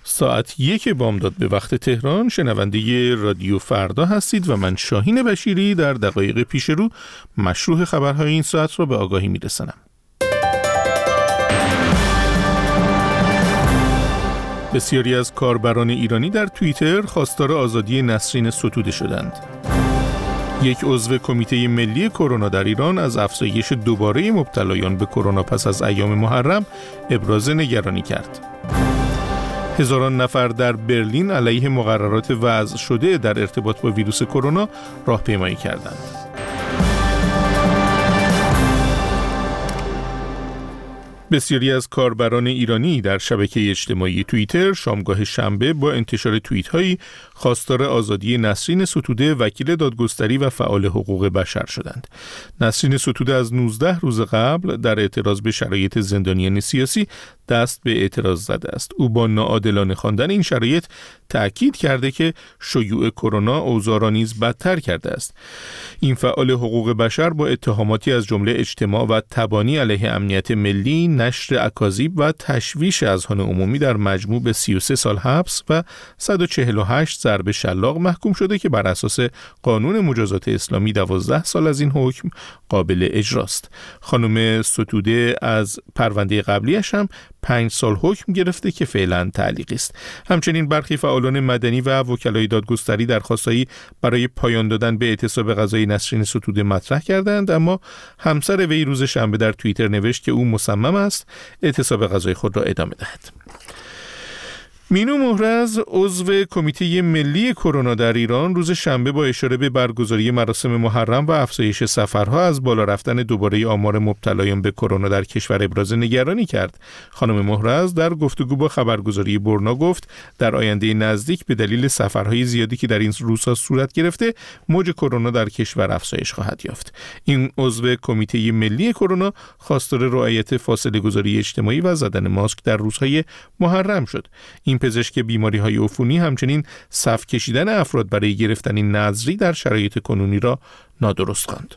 ساعت 1 بامداد به وقت تهران شنونده رادیو فردا هستید و من شاهین بشیری در دقایق پیش رو مشروح خبرهای این ساعت را به آگاهی میرسانم. بسیاری از کاربران ایرانی در توییتر خواستار آزادی نسرین ستوده شدند. یک عضو کمیته ملی کرونا در ایران از افزایش دوباره مبتلایان به کرونا پس از ایام محرم ابراز نگرانی کرد. هزاران نفر در برلین علیه مقررات وضع شده در ارتباط با ویروس کرونا راهپیمایی کردند. بسیاری از کاربران ایرانی در شبکه اجتماعی توییتر شامگاه شنبه با انتشار توییت‌هایی خواستار آزادی نسرین ستوده وکیل دادگستری و فعال حقوق بشر شدند. نسرین ستوده از 19 روز قبل در اعتراض به شرایط زندانیان سیاسی دست به اعتراض زده است. او با ناعادلانه خواندن این شرایط تأکید کرده که شیوع کرونا اوضاع را نیز بدتر کرده است. این فعال حقوق بشر با اتهاماتی از جمله اجتماع و تبانی علیه امنیت ملی، نشر اکاذیب و تشویش اذهان عمومی در مجموع به 33 سال حبس و 148 ضرب شلاق محکوم شده که بر اساس قانون مجازات اسلامی 12 سال از این حکم قابل اجراست. خانم ستوده از پرونده قبلیش هم 5 سال حکم گرفته که فعلا تعلیقی است. همچنین برخی فعالان مدنی و وکلای دادگستری درخواستایی برای پایان دادن به اعتصاب قضایی نسرین ستوده مطرح کردند، اما همسر وی روز شنبه در توییتر نوشت که او مصمم است اعتصاب قضایی خود را ادامه دهد. مینو محرز عضو کمیته ملی کرونا در ایران روز شنبه با اشاره به برگزاری مراسم محرم و افزایش سفرها از بالا رفتن دوباره آمار مبتلایان به کرونا در کشور ابراز نگرانی کرد. خانم محرز در گفتگو با خبرگزاری برنا گفت در آینده نزدیک به دلیل سفرهای زیادی که در این روزها صورت گرفته موج کرونا در کشور افزایش خواهد یافت. این عضو کمیته ملی کرونا خواستار رعایت فاصله گذاری اجتماعی و زدن ماسک در روزهای محرم شد. این پزشک بیماری‌های عفونی همچنین صف کشیدن افراد برای گرفتن نذری در شرایط کنونی را نادرست خواند.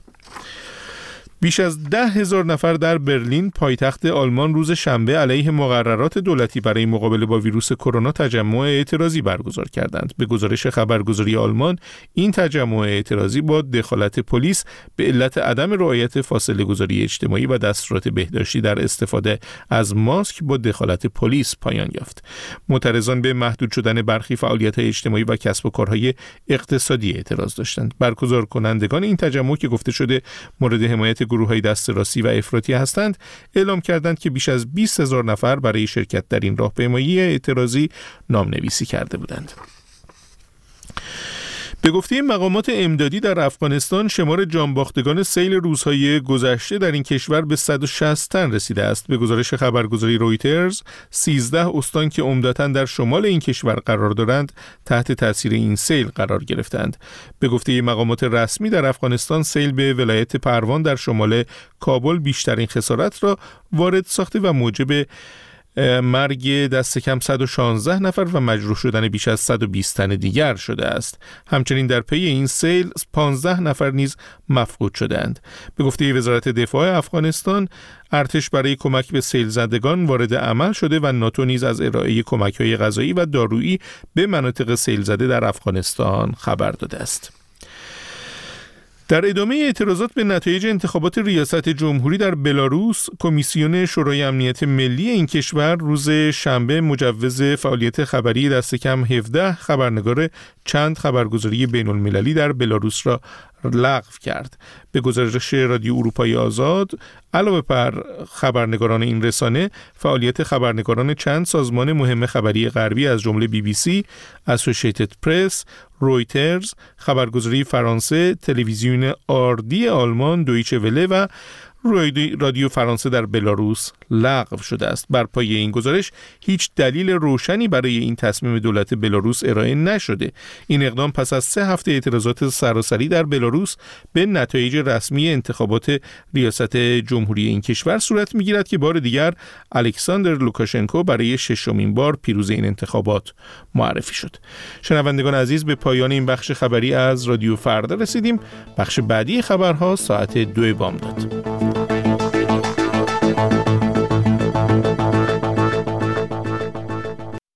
بیش از 10,000 نفر در برلین پایتخت آلمان روز شنبه علیه مقررات دولتی برای مقابله با ویروس کرونا تجمع اعتراضی برگزار کردند. به گزارش خبرگزاری آلمان این تجمع اعتراضی با دخالت پلیس به علت عدم رعایت فاصله گذاری اجتماعی و دستورات بهداشتی در استفاده از ماسک با دخالت پلیس پایان یافت. معترضان به محدود شدن برخی فعالیت‌های اجتماعی و کسب و کارهای اقتصادی اعتراض داشتند. برگزار کنندگان این تجمع که گفته شده مورد حمایت گروه‌های دست راستی و افراطی هستند اعلام کردند که بیش از 20,000 نفر برای شرکت در این راهپیمایی اعتراضی نامنویسی کرده بودند. به گفته مقامات امدادی در افغانستان شمار جانباختگان سیل روزهای گذشته در این کشور به 160 تن رسیده است. به گزارش خبرگزاری رویترز 13 استان که عمدتاً در شمال این کشور قرار دارند تحت تاثیر این سیل قرار گرفتند. به گفته مقامات رسمی در افغانستان سیل به ولایت پروان در شمال کابل بیشترین خسارت را وارد ساخته و موجب مرگ دست کم 116 نفر و مجروح شدن بیش از 120 تن دیگر شده است. همچنین در پی این سیل 15 نفر نیز مفقود شدند. به گفته وزارت دفاع افغانستان ارتش برای کمک به سیل زدگان وارد عمل شده و ناتو نیز از ارائه کمک‌های غذایی و دارویی به مناطق سیل زده در افغانستان خبر داده است. در ادامه اعتراضات به نتایج انتخابات ریاست جمهوری در بلاروس، کمیسیون شورای امنیت ملی این کشور روز شنبه مجوز فعالیت خبری دست کم 17 خبرنگار چند خبرگزاری بین المللی در بلاروس را لغو کرد. به گزارش رادیو اروپای آزاد، علاوه بر خبرنگاران این رسانه، فعالیت خبرنگاران چند سازمان مهم خبری غربی از جمله BBC، اسوسییتد پرس، رویترز، خبرگزاری فرانسه، تلویزیون آردی آلمان، دویچه وله و رادیو فرانسه در بلاروس لغو شده است. بر پایه این گزارش هیچ دلیل روشنی برای این تصمیم دولت بلاروس ارائه نشده. این اقدام پس از 3 هفته اعتراضات سراسری در بلاروس به نتایج رسمی انتخابات ریاست جمهوری این کشور صورت می‌گیرد که بار دیگر الکساندر لوکاشنکو برای 6مین بار پیروز این انتخابات معرفی شد. شنوندگان عزیز، به پایان این بخش خبری از رادیو فردا رسیدیم. بخش بعدی خبرها ساعت 2 بامداد.